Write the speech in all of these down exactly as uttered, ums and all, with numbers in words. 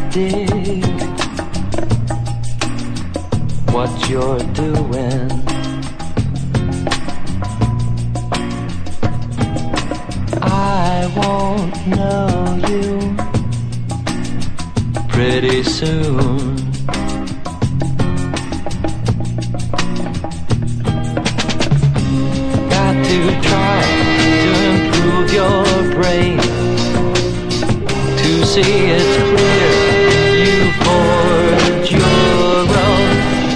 dig what you're doing. I won't know you pretty soon. Got to try to improve your brain to see it's clear you forge your own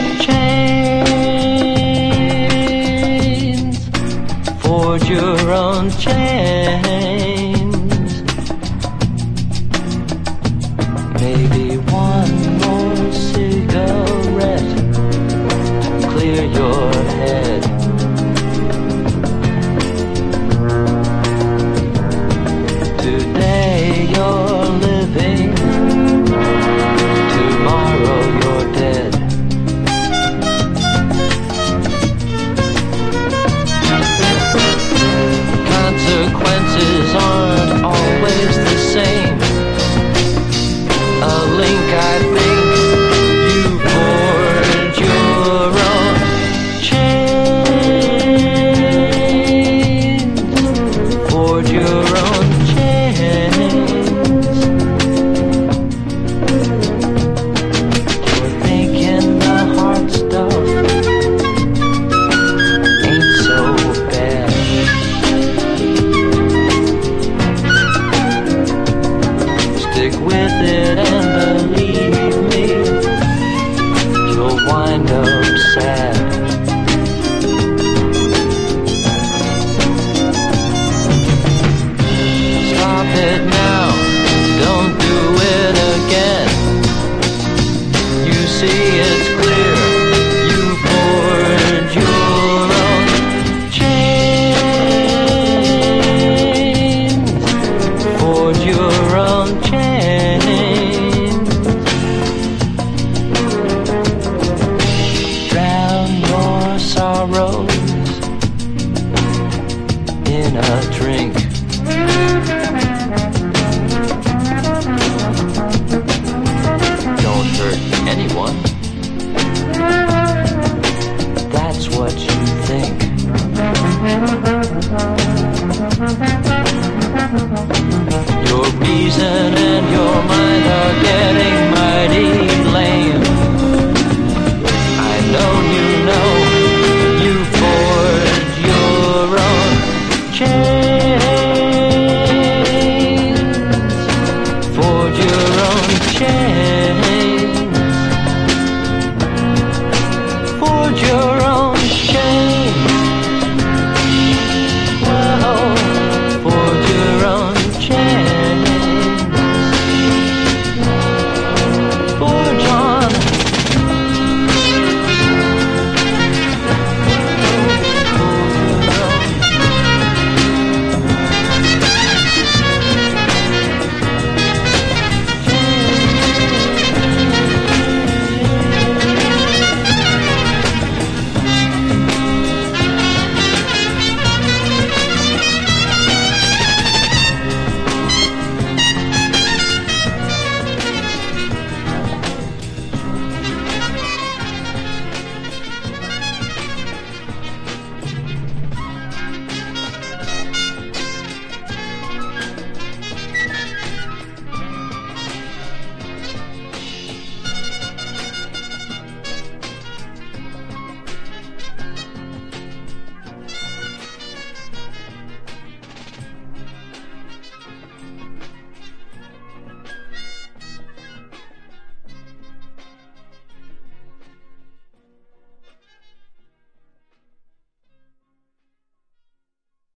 chains, forge your own chains. Maybe one more cigarette to clear your head. Today you're living, tomorrow you're dead. Consequences aren't always the same. A link, I think you forge your own chains, forge your own chains. You're thinking the hard stuff ain't so bad. Stick with it and believe me, you'll wind up sad. Stop it now, don't do it again. You see